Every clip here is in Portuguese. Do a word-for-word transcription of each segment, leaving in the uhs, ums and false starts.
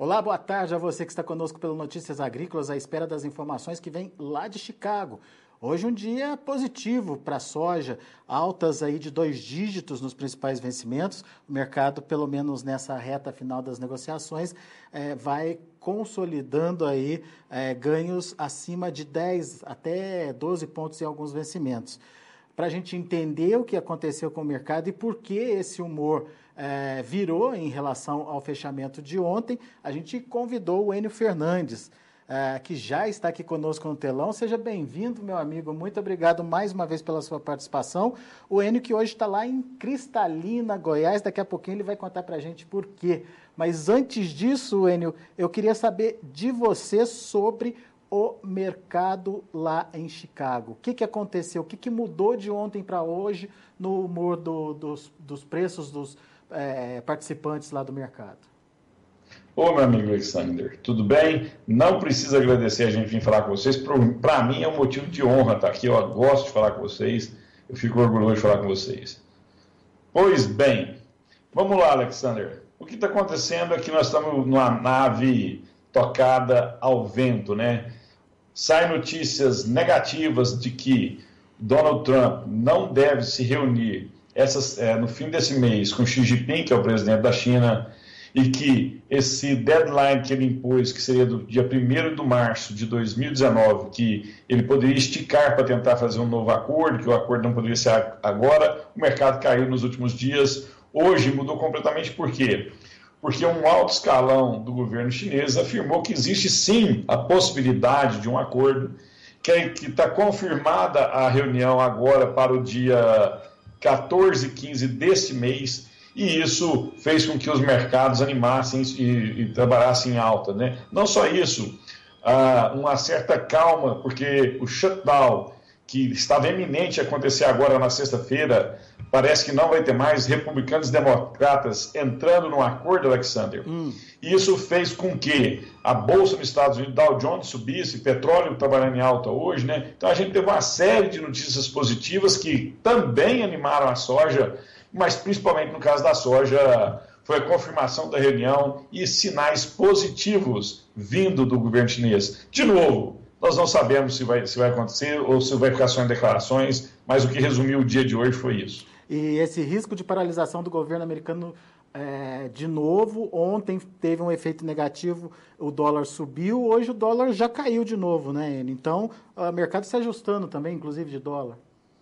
Olá, boa tarde a você que está conosco pelo Notícias Agrícolas, à espera das informações que vêm lá de Chicago. Hoje um dia positivo para a soja, altas aí de dois dígitos nos principais vencimentos. O mercado, pelo menos nessa reta final das negociações, é, vai consolidando aí é, ganhos acima de dez até doze pontos em alguns vencimentos. Para a gente entender o que aconteceu com o mercado e por que esse humor é, virou em relação ao fechamento de ontem, a gente convidou o Enio Fernandes, é, que já está aqui conosco no telão. Seja bem-vindo, meu amigo. Muito obrigado mais uma vez pela sua participação. O Enio que hoje está lá em Cristalina, Goiás. Daqui a pouquinho ele vai contar para a gente por quê. Mas antes disso, Enio, eu queria saber de você sobre o mercado lá em Chicago. O que, que aconteceu? O que, que mudou de ontem para hoje no humor do, dos, dos preços dos é, participantes lá do mercado? Ô, meu amigo Alexander, tudo bem? Não precisa agradecer a gente vir falar com vocês. Para mim é um motivo de honra estar aqui. Eu gosto de falar com vocês. Eu fico orgulhoso de falar com vocês. Pois bem, vamos lá, Alexander. O que está acontecendo é que nós estamos numa nave tocada ao vento, né? Saem notícias negativas de que Donald Trump não deve se reunir essas, é, no fim desse mês com Xi Jinping, que é o presidente da China, e que esse deadline que ele impôs, que seria do dia primeiro de março de dois mil e dezenove, que ele poderia esticar para tentar fazer um novo acordo, que o acordo não poderia ser agora, o mercado caiu nos últimos dias. Hoje mudou completamente. Por quê? Porque um alto escalão do governo chinês afirmou que existe sim a possibilidade de um acordo, que está confirmada a reunião agora para o dia quatorze e quinze desse mês, e isso fez com que os mercados animassem e, e trabalhassem em alta, né? Não só isso, ah, uma certa calma, porque o shutdown que estava iminente a acontecer agora na sexta-feira, parece que não vai ter mais republicanos e democratas entrando num acordo, Alexander. Hum. E isso fez com que a Bolsa nos Estados Unidos, Dow Jones, subisse, petróleo trabalhando em alta hoje, né? Então a gente teve uma série de notícias positivas que também animaram a soja, mas principalmente no caso da soja, foi a confirmação da reunião e sinais positivos vindo do governo chinês. De novo, nós não sabemos se vai, se vai acontecer ou se vai ficar só em declarações, mas o que resumiu o dia de hoje foi isso. E esse risco de paralisação do governo americano, é, de novo, ontem teve um efeito negativo, o dólar subiu, hoje o dólar já caiu de novo, né, Enio? Então, o mercado se ajustando também, inclusive de dólar.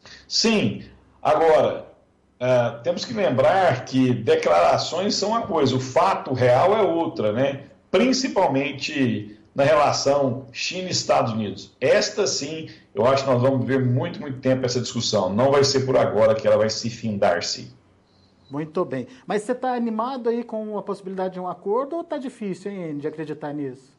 Sim, agora, uh, temos que lembrar que declarações são uma coisa, o fato real é outra, né? Principalmente na relação China e Estados Unidos. Esta sim, eu acho que nós vamos ver muito, muito tempo essa discussão. Não vai ser por agora que ela vai se findar-se. Muito bem. Mas você está animado aí com a possibilidade de um acordo ou está difícil, hein, de acreditar nisso?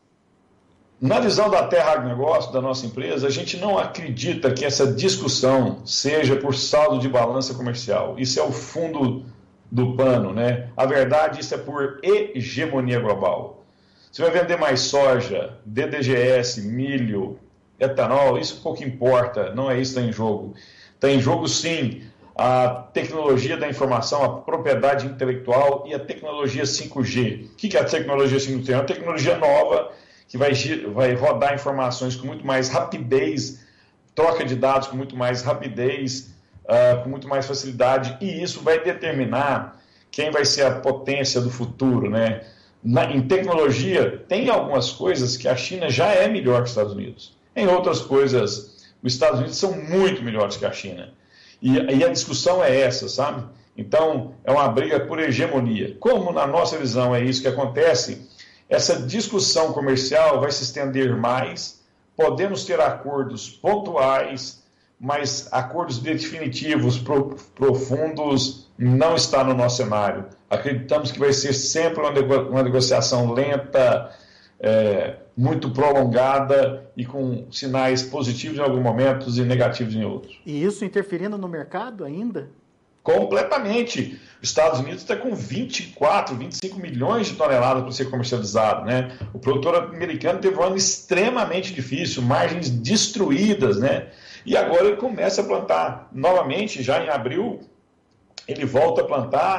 Na visão da Terra Agronegócio, da nossa empresa, a gente não acredita que essa discussão seja por saldo de balança comercial. Isso é o fundo do pano, né? A verdade, isso é por hegemonia global. Você vai vender mais soja, D D G S, milho, etanol, isso pouco importa, não é isso que está em jogo. Está em jogo, sim, a tecnologia da informação, a propriedade intelectual e a tecnologia cinco G. O que é a tecnologia cinco G? É uma tecnologia nova que vai, vai rodar informações com muito mais rapidez, troca de dados com muito mais rapidez, uh, com muito mais facilidade, e isso vai determinar quem vai ser a potência do futuro, né? Na, em tecnologia, tem algumas coisas que a China já é melhor que os Estados Unidos. Em outras coisas, os Estados Unidos são muito melhores que a China. E, e a discussão é essa, sabe? Então, é uma briga por hegemonia. Como, na nossa visão, é isso que acontece, essa discussão comercial vai se estender mais, podemos ter acordos pontuais, mas acordos definitivos, pro, profundos, não está no nosso cenário. Acreditamos que vai ser sempre uma, nego, uma negociação lenta, é, muito prolongada e com sinais positivos em alguns momentos e negativos em outros. E isso interferindo no mercado ainda? Completamente. Os Estados Unidos está com vinte e quatro, vinte e cinco milhões de toneladas para ser comercializado, né? O produtor americano teve um ano extremamente difícil, margens destruídas, né? E agora ele começa a plantar novamente, já em abril, ele volta a plantar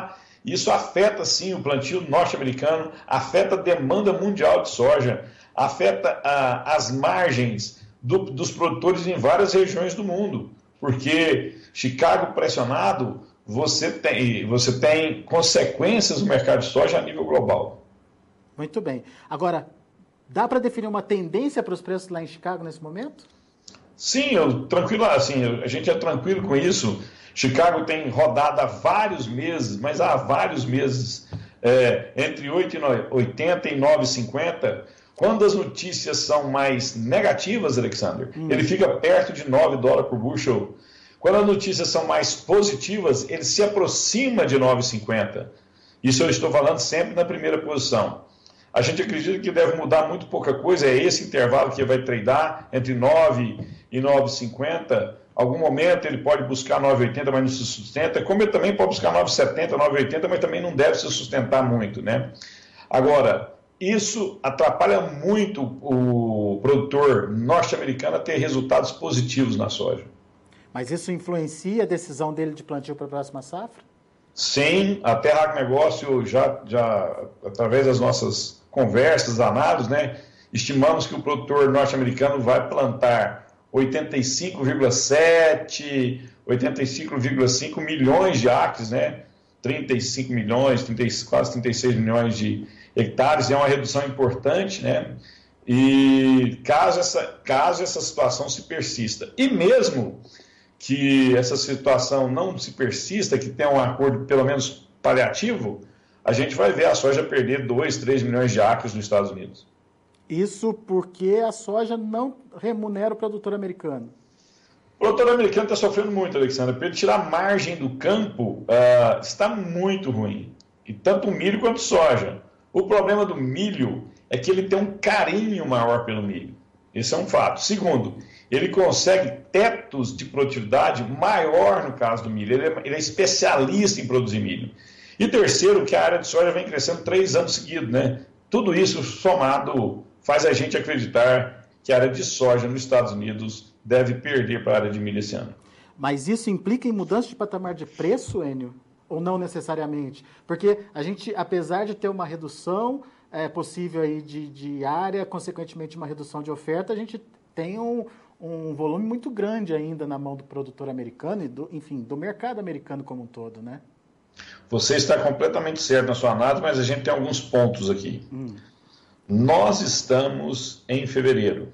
Isso afeta, sim, o plantio norte-americano, afeta a demanda mundial de soja, afeta ah, as margens do, dos produtores em várias regiões do mundo, porque Chicago pressionado, você tem, você tem consequências no mercado de soja a nível global. Muito bem. Agora, dá para definir uma tendência para os preços lá em Chicago nesse momento? Sim, eu, tranquilo, assim, a gente é tranquilo com isso. Chicago tem rodado há vários meses, mas há vários meses, é, entre oito e oitenta e nove e cinquenta. Quando as notícias são mais negativas, Alexander, hum. ele fica perto de nove dólares por bushel. Quando as notícias são mais positivas, ele se aproxima de nove e cinquenta. Isso eu estou falando sempre na primeira posição. A gente acredita que deve mudar muito pouca coisa, é esse intervalo que vai tradar entre nove e nove e cinquenta. Algum momento ele pode buscar nove e oitenta, mas não se sustenta, como ele também pode buscar nove e setenta, nove e oitenta, mas também não deve se sustentar muito, né? Agora, isso atrapalha muito o produtor norte-americano a ter resultados positivos na soja. Mas isso influencia a decisão dele de plantio para a próxima safra? Sim, a Terra Agronegócio já, já, através das nossas conversas, análises, né, estimamos que o produtor norte-americano vai plantar oitenta e cinco vírgula sete, oitenta e cinco vírgula cinco milhões de acres, né, trinta e cinco milhões, trinta, quase trinta e seis milhões de hectares, é uma redução importante, né, e caso essa, caso essa situação se persista, e mesmo que essa situação não se persista, que tenha um acordo pelo menos paliativo, a gente vai ver a soja perder dois, três milhões de acres nos Estados Unidos. Isso porque a soja não remunera o produtor americano. O produtor americano está sofrendo muito, Alexandre. Para ele tirar a margem do campo, uh, está muito ruim. E tanto o milho quanto a soja. O problema do milho é que ele tem um carinho maior pelo milho. Esse é um fato. Segundo, ele consegue tetos de produtividade maior no caso do milho. Ele é, ele é especialista em produzir milho. E terceiro, que a área de soja vem crescendo três anos seguidos, né? Tudo isso somado faz a gente acreditar que a área de soja nos Estados Unidos deve perder para a área de milho esse ano. Mas isso implica em mudança de patamar de preço, Enio? Ou não necessariamente? Porque a gente, apesar de ter uma redução é, possível aí de, de área, consequentemente uma redução de oferta, a gente tem um, um volume muito grande ainda na mão do produtor americano e, do, enfim, do mercado americano como um todo, né? Você está completamente certo na sua análise, mas a gente tem alguns pontos aqui. Hum. Nós estamos em fevereiro.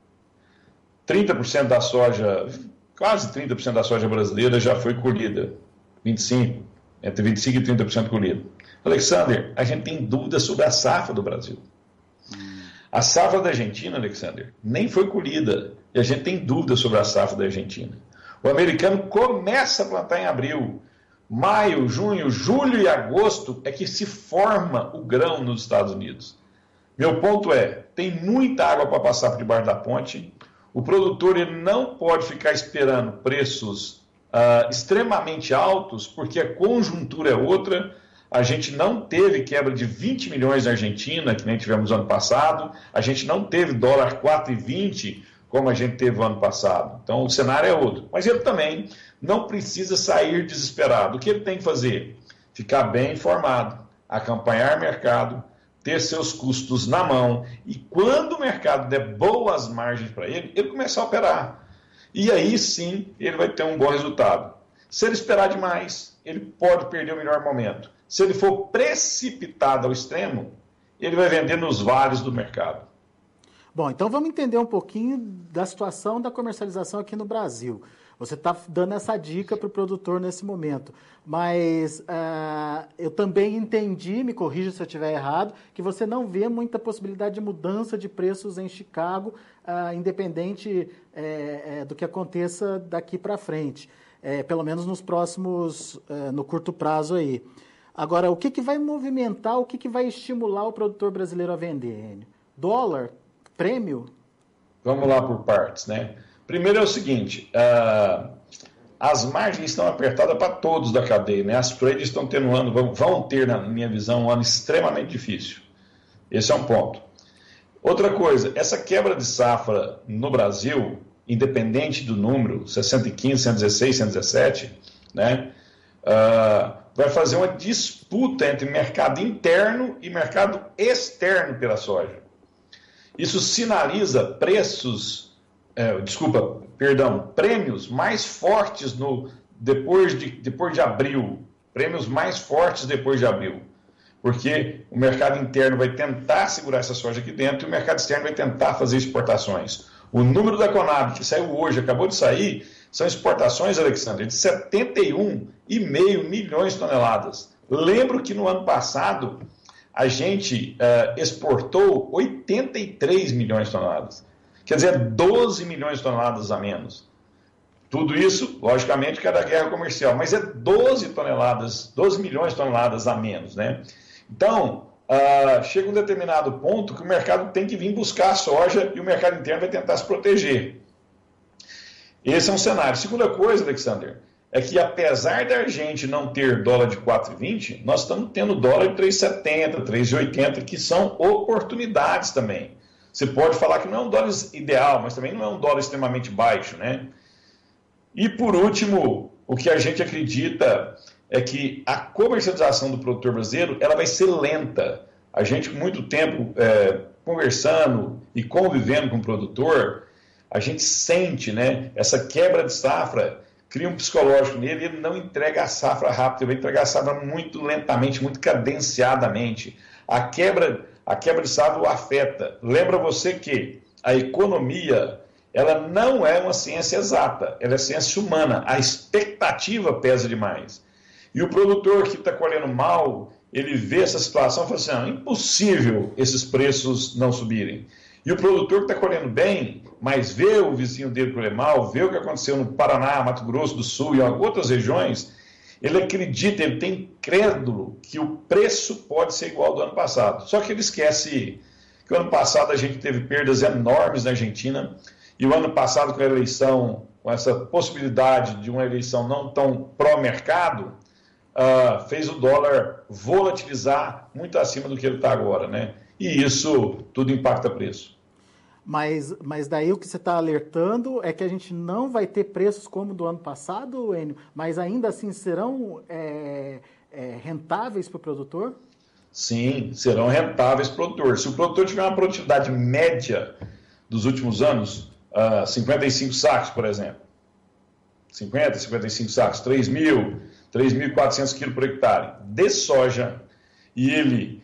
trinta por cento da soja, quase trinta por cento da soja brasileira já foi colhida. vinte e cinco por cento, entre vinte e cinco por cento e trinta por cento colhida. Alexander, a gente tem dúvidas sobre a safra do Brasil. Hum. A safra da Argentina, Alexander, nem foi colhida. E a gente tem dúvidas sobre a safra da Argentina. O americano começa a plantar em abril. Maio, junho, julho e agosto é que se forma o grão nos Estados Unidos. Meu ponto é, tem muita água para passar por debaixo da ponte. O produtor ele não pode ficar esperando preços uh, extremamente altos, porque a conjuntura é outra. A gente não teve quebra de vinte milhões na Argentina, que nem tivemos ano passado. A gente não teve dólar quatro e vinte, como a gente teve ano passado. Então, o cenário é outro. Mas ele também não precisa sair desesperado. O que ele tem que fazer? Ficar bem informado, acompanhar o mercado, ter seus custos na mão. E quando o mercado der boas margens para ele, ele começar a operar. E aí sim, ele vai ter um bom resultado. Se ele esperar demais, ele pode perder o melhor momento. Se ele for precipitado ao extremo, ele vai vender nos vales do mercado. Bom, então vamos entender um pouquinho da situação da comercialização aqui no Brasil. Você está dando essa dica para o produtor nesse momento, mas uh, eu também entendi, me corrija se eu estiver errado, que você não vê muita possibilidade de mudança de preços em Chicago, uh, independente é, é, do que aconteça daqui para frente, é, pelo menos nos próximos, é, no curto prazo aí. Agora, o que, que vai movimentar, o que, que vai estimular o produtor brasileiro a vender, Enio? Dólar? Prêmio? Vamos lá por partes, né? Primeiro é o seguinte, uh, as margens estão apertadas para todos da cadeia, né? As trades estão tendo um ano, vão, vão ter, na minha visão, um ano extremamente difícil. Esse é um ponto. Outra coisa, essa quebra de safra no Brasil, independente do número, sessenta e quinze, cento e dezesseis, cento e dezessete, né? Uh, vai fazer uma disputa entre mercado interno e mercado externo pela soja. Isso sinaliza preços, é, desculpa, perdão, prêmios mais fortes no, depois, de, depois de abril, prêmios mais fortes depois de abril, porque o mercado interno vai tentar segurar essa soja aqui dentro e o mercado externo vai tentar fazer exportações. O número da Conab, que saiu hoje, acabou de sair, são exportações, Alexandre, de setenta e um vírgula cinco milhões de toneladas. Lembro que no ano passado a gente uh, exportou oitenta e três milhões de toneladas. Quer dizer, doze milhões de toneladas a menos. Tudo isso, logicamente, que é da guerra comercial, mas é doze toneladas, doze milhões de toneladas a menos, né? Então, uh, chega um determinado ponto que o mercado tem que vir buscar a soja e o mercado interno vai tentar se proteger. Esse é um cenário. Segunda coisa, Alexander, é que apesar da gente não ter dólar de quatro reais e vinte centavos, nós estamos tendo dólar de três reais e setenta centavos, três reais e oitenta centavos, que são oportunidades também. Você pode falar que não é um dólar ideal, mas também não é um dólar extremamente baixo, né? E por último, o que a gente acredita é que a comercialização do produtor brasileiro ela vai ser lenta. A gente, com muito tempo é, conversando e convivendo com o produtor, a gente sente, né, essa quebra de safra, cria um psicológico nele e ele não entrega a safra rápido, ele vai entregar a safra muito lentamente, muito cadenciadamente. A quebra, a quebra de safra o afeta. Lembra você que a economia ela não é uma ciência exata, ela é ciência humana. A expectativa pesa demais. E o produtor que está colhendo mal, ele vê essa situação e fala assim, ah, é impossível esses preços não subirem. E o produtor que está colhendo bem, mas vê o vizinho dele colher mal, vê o que aconteceu no Paraná, Mato Grosso do Sul e em outras regiões, ele acredita, ele tem crédulo que o preço pode ser igual ao do ano passado. Só que ele esquece que o ano passado a gente teve perdas enormes na Argentina, e o ano passado com a eleição, com essa possibilidade de uma eleição não tão pró-mercado, uh, fez o dólar volatilizar muito acima do que ele está agora, né? E isso tudo impacta preço. Mas, mas daí o que você está alertando é que a gente não vai ter preços como do ano passado, Enio, mas ainda assim serão é, é, rentáveis para o produtor? Sim, serão rentáveis para o produtor. Se o produtor tiver uma produtividade média dos últimos anos, uh, cinquenta e cinco sacos, por exemplo, cinquenta, cinquenta e cinco sacos, três mil, três mil e quatrocentos quilos por hectare de soja, e ele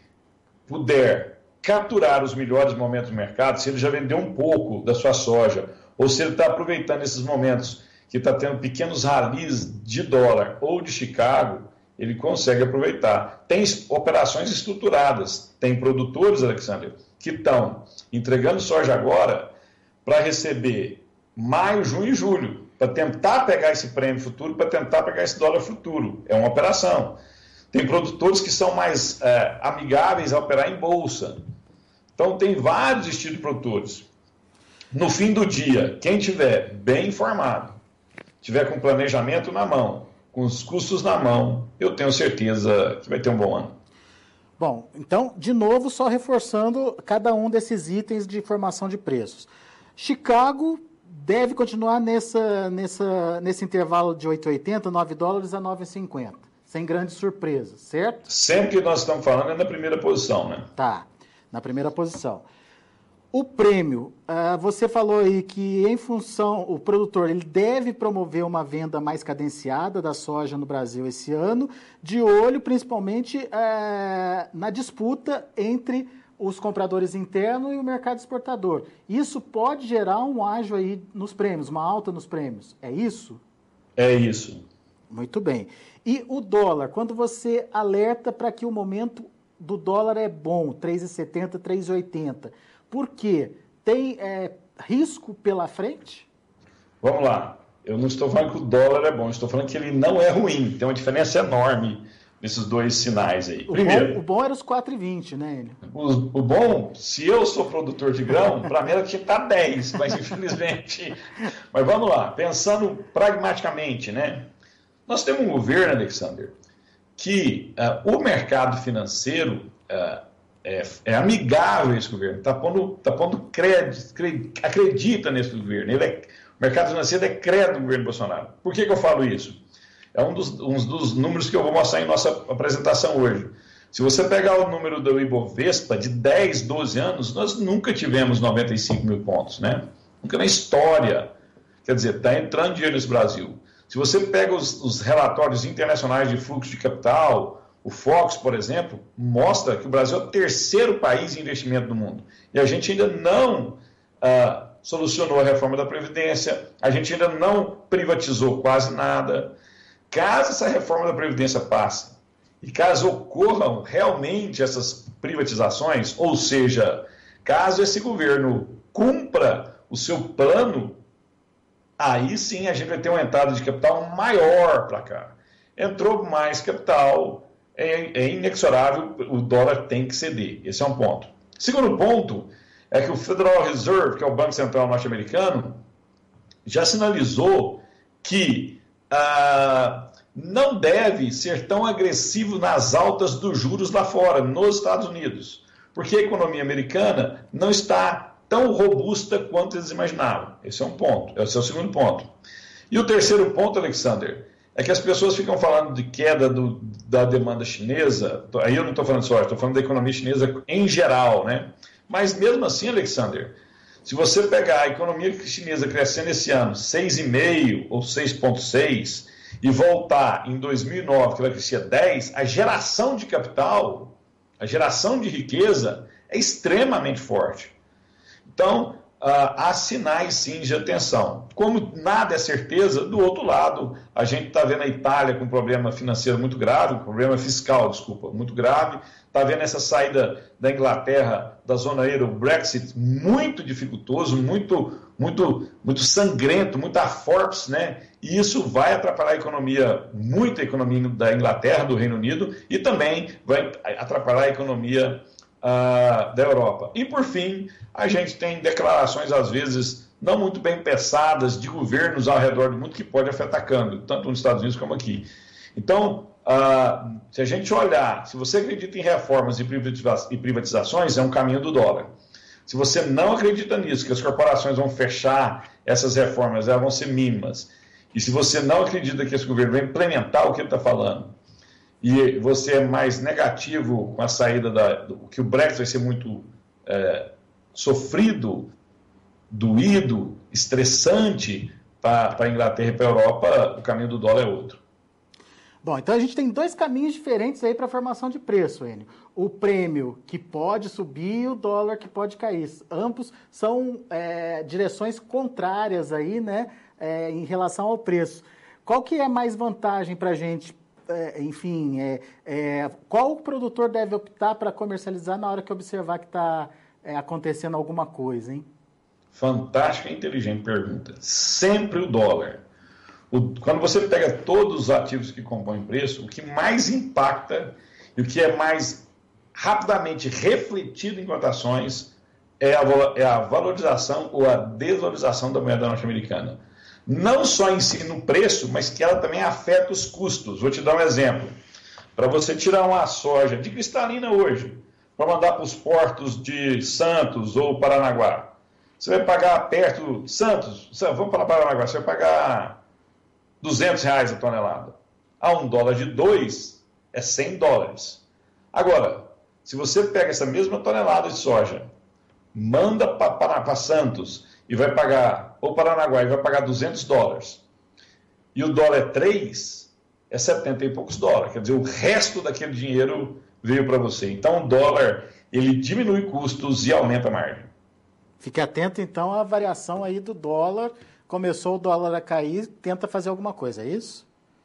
puder capturar os melhores momentos do mercado, se ele já vendeu um pouco da sua soja, ou se ele está aproveitando esses momentos que está tendo pequenos ralis de dólar ou de Chicago, ele consegue aproveitar. Tem operações estruturadas, tem produtores, Alexandre, que estão entregando soja agora para receber maio, junho e julho, para tentar pegar esse prêmio futuro, para tentar pegar esse dólar futuro. É uma operação. Tem produtores que são mais é, amigáveis a operar em bolsa. Então, tem vários estilos de produtores. No fim do dia, quem tiver bem informado, tiver com planejamento na mão, com os custos na mão, eu tenho certeza que vai ter um bom ano. Bom, então, de novo, só reforçando cada um desses itens de formação de preços. Chicago deve continuar nessa, nessa, nesse intervalo de oito reais e oitenta centavos, nove dólares a nove reais e cinquenta centavos. Sem grandes surpresas, certo? Sempre que nós estamos falando é na primeira posição, né? Tá, na primeira posição. O prêmio, uh, você falou aí que em função, o produtor ele deve promover uma venda mais cadenciada da soja no Brasil esse ano, de olho principalmente uh, na disputa entre os compradores internos e o mercado exportador. Isso pode gerar um ágio aí nos prêmios, uma alta nos prêmios, é isso? É isso. Muito bem. E o dólar, quando você alerta para que o momento do dólar é bom, três reais e setenta centavos, três reais e oitenta centavos, por quê? Tem é, risco pela frente? Vamos lá. Eu não estou falando que o dólar é bom, eu estou falando que ele não é ruim. Tem uma diferença enorme nesses dois sinais aí. O Primeiro, bom, o bom era os quatro reais e vinte centavos, né, Enio? O, o bom, se eu sou produtor de grão, para mim ela tinha que estar dez, mas infelizmente... Mas vamos lá, pensando pragmaticamente, né? Nós temos um governo, Alexander, que uh, o mercado financeiro uh, é, é amigável a esse governo, está pondo, tá pondo crédito, crédito, acredita nesse governo. Ele é, o mercado financeiro é crédito do governo Bolsonaro. Por que, que eu falo isso? É um dos, um dos números que eu vou mostrar em nossa apresentação hoje. Se você pegar o número do Ibovespa de dez, doze anos, nós nunca tivemos noventa e cinco mil pontos, né? Nunca na história. Quer dizer, está entrando dinheiro nesse Brasil. Se você pega os, os relatórios internacionais de fluxo de capital, o Fox, por exemplo, mostra que o Brasil é o terceiro país em investimento do mundo. E a gente ainda não ah, solucionou a reforma da Previdência, a gente ainda não privatizou quase nada. Caso essa reforma da Previdência passe, e caso ocorram realmente essas privatizações, ou seja, caso esse governo cumpra o seu plano, aí sim a gente vai ter uma entrada de capital maior para cá. Entrou mais capital, é, é inexorável, o dólar tem que ceder. Esse é um ponto. Segundo ponto é que o Federal Reserve, que é o Banco Central norte-americano, já sinalizou que ah, não deve ser tão agressivo nas altas dos juros lá fora, nos Estados Unidos, porque a economia americana não está tão robusta quanto eles imaginavam. Esse é um ponto, esse é o segundo ponto. E o terceiro ponto, Alexander, é que as pessoas ficam falando de queda do, da demanda chinesa, aí eu não estou falando só, estou falando da economia chinesa em geral, né? Mas mesmo assim, Alexander, se você pegar a economia chinesa crescendo esse ano seis vírgula cinco ou seis vírgula seis e voltar em dois mil e nove, que ela crescia dez, a geração de capital, a geração de riqueza é extremamente forte. Então, uh, há sinais, sim, de atenção. Como nada é certeza, do outro lado, a gente está vendo a Itália com um problema financeiro muito grave, um problema fiscal, desculpa, muito grave, está vendo essa saída da Inglaterra, da zona euro, o Brexit, muito dificultoso, muito, muito, muito sangrento, muita forte, né? E isso vai atrapalhar a economia, muito a economia da Inglaterra, do Reino Unido, e também vai atrapalhar a economia Uh, da Europa. E, por fim, a gente tem declarações, às vezes, não muito bem pensadas de governos ao redor do mundo que pode afetar câmbio, tanto nos Estados Unidos como aqui. Então, uh, se a gente olhar, se você acredita em reformas e privatizações, é um caminho do dólar. Se você não acredita nisso, que as corporações vão fechar essas reformas, elas vão ser mínimas, e se você não acredita que esse governo vai implementar o que ele está falando, e você é mais negativo com a saída da... Do, que o Brexit vai ser muito é, sofrido, doído, estressante para a Inglaterra e para a Europa, o caminho do dólar é outro. Bom, então a gente tem dois caminhos diferentes aí para a formação de preço, Enio. O prêmio que pode subir e o dólar que pode cair. Ambos são é, direções contrárias aí, né, é, em relação ao preço. Qual que é mais vantagem para a gente? É, enfim, é, é, qual o produtor deve optar para comercializar na hora que observar que está é, acontecendo alguma coisa, hein? Fantástica e inteligente pergunta. Sempre o dólar. O, quando você pega todos os ativos que compõem preço, o que mais impacta e o que é mais rapidamente refletido em cotações é a, é a valorização ou a desvalorização da moeda norte-americana. Não só em si no preço, mas que ela também afeta os custos. Vou te dar um exemplo. Para você tirar uma soja de Cristalina hoje, para mandar para os portos de Santos ou Paranaguá, você vai pagar perto de Santos, vamos para Paranaguá, você vai pagar duzentos reais a tonelada. A um dólar de dois é cem dólares. Agora, se você pega essa mesma tonelada de soja, manda para Santos e vai pagar, ou Paranaguá, e vai pagar duzentos dólares, e o dólar é três, é setenta e poucos dólares. Quer dizer, o resto daquele dinheiro veio para você. Então, o dólar, ele diminui custos e aumenta a margem. Fique atento, então, à variação aí do dólar. Começou o dólar a cair, tenta fazer alguma coisa, é isso?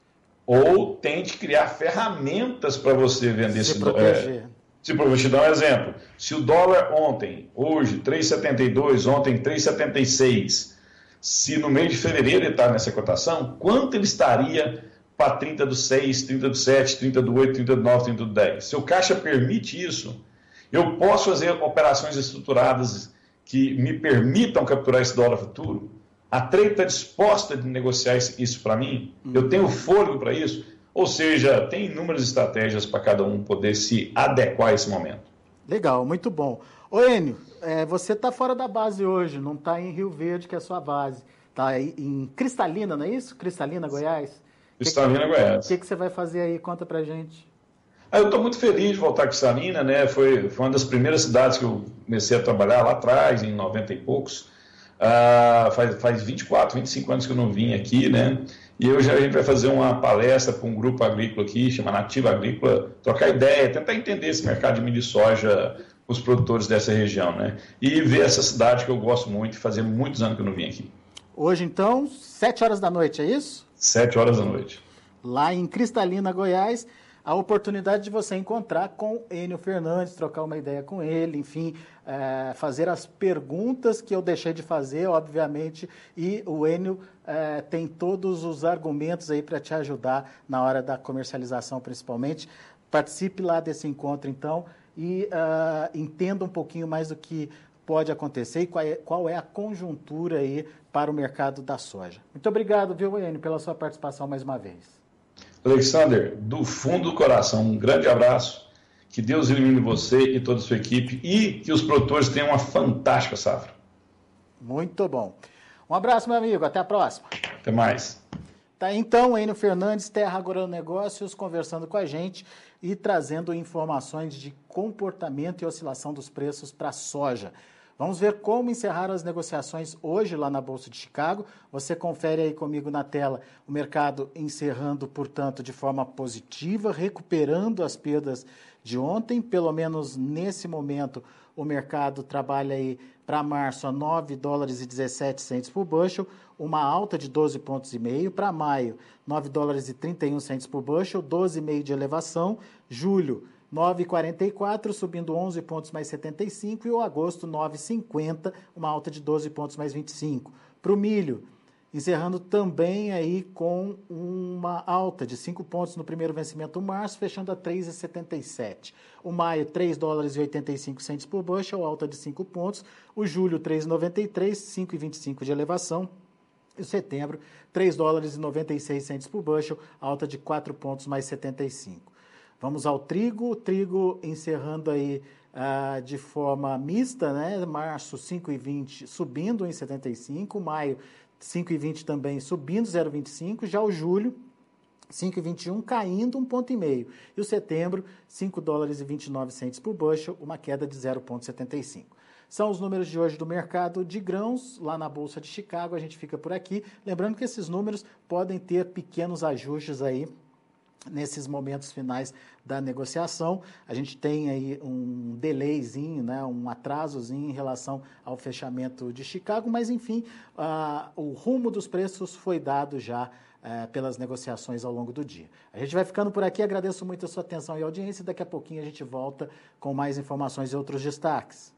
Ou tente criar ferramentas para você vender Se esse proteger. É, se, vou te dar um exemplo. Se o dólar ontem, hoje, três vírgula setenta e dois, ontem, três vírgula setenta e seis, se no mês de fevereiro ele está nessa cotação, quanto ele estaria para trinta do seis, trinta do sete, trinta do oito, trinta do nove, trinta do dez? Se o caixa permite isso, eu posso fazer operações estruturadas que me permitam capturar esse dólar futuro? A trade está disposta a negociar isso para mim? Eu tenho fôlego para isso? Ou seja, tem inúmeras estratégias para cada um poder se adequar a esse momento. Legal, muito bom. Ô Enio, é, você está fora da base hoje, não está em Rio Verde, que é a sua base. Está em Cristalina, não é isso? Cristalina, Goiás? Cristalina, Goiás. O que, que você vai fazer aí? Conta pra gente. Ah, eu estou muito feliz de voltar a Cristalina, né? Foi, foi uma das primeiras cidades que eu comecei a trabalhar lá atrás, em noventa e poucos. Ah, faz, faz vinte e quatro, vinte e cinco anos que eu não vim aqui, né? E hoje a gente vai fazer uma palestra para um grupo agrícola aqui, chama Nativa Agrícola, trocar ideia, tentar entender esse mercado de milho e soja, os produtores dessa região, né? E ver essa cidade que eu gosto muito, e fazia muitos anos que eu não vim aqui. Hoje, então, sete horas da noite, é isso? Sete horas da noite. Lá em Cristalina, Goiás, a oportunidade de você encontrar com Enio Fernandes, trocar uma ideia com ele, enfim, é, fazer as perguntas que eu deixei de fazer, obviamente, e o Enio é, tem todos os argumentos aí para te ajudar na hora da comercialização, principalmente. Participe lá desse encontro, então, e uh, entenda um pouquinho mais do que pode acontecer e qual é, qual é a conjuntura aí para o mercado da soja. Muito obrigado, viu, Enio, pela sua participação mais uma vez. Alexander, do fundo do coração, um grande abraço, que Deus ilumine você e toda a sua equipe e que os produtores tenham uma fantástica safra. Muito bom. Um abraço, meu amigo, até a próxima. Até mais. Tá, então, Enio Fernandes, Terra Agronegócios, conversando com a gente e trazendo informações de comportamento e oscilação dos preços para a soja. Vamos ver como encerraram as negociações hoje lá na Bolsa de Chicago. Você confere aí comigo na tela o mercado encerrando, portanto, de forma positiva, recuperando as perdas de ontem. Pelo menos nesse momento, o mercado trabalha aí para março a nove dólares e dezessete centavos por bushel, uma alta de doze pontos e meio. Para maio, nove dólares e trinta e um centavos por bushel, doze vírgula cinco de elevação. Julho, nove vírgula quarenta e quatro, subindo onze pontos mais setenta e cinco, e o agosto nove vírgula cinquenta, uma alta de doze pontos mais vinte e cinco. Para o milho, encerrando também aí com uma alta de cinco pontos no primeiro vencimento março, fechando a três vírgula setenta e sete. O maio, três dólares e oitenta e cinco centavos por bushel, alta de cinco pontos. O julho, três vírgula noventa e três, cinco vírgula vinte e cinco de elevação. E o setembro, três dólares e noventa e seis centavos por bushel, alta de quatro pontos mais setenta e cinco. Vamos ao trigo, o trigo encerrando aí ah, de forma mista, né? Março cinco vírgula vinte subindo um vírgula setenta e cinco, maio cinco vírgula vinte também subindo zero vírgula vinte e cinco, já o julho cinco vírgula vinte e um caindo um ponto e meio. E o setembro, cinco dólares e vinte e nove centavos por bushel, uma queda de zero vírgula setenta e cinco. São os números de hoje do mercado de grãos, lá na Bolsa de Chicago. A gente fica por aqui. Lembrando que esses números podem ter pequenos ajustes aí nesses momentos finais da negociação. A gente tem aí um delayzinho, né, um atrasozinho em relação ao fechamento de Chicago, mas enfim, uh, o rumo dos preços foi dado já uh, pelas negociações ao longo do dia. A gente vai ficando por aqui, agradeço muito a sua atenção e audiência, daqui a pouquinho a gente volta com mais informações e outros destaques.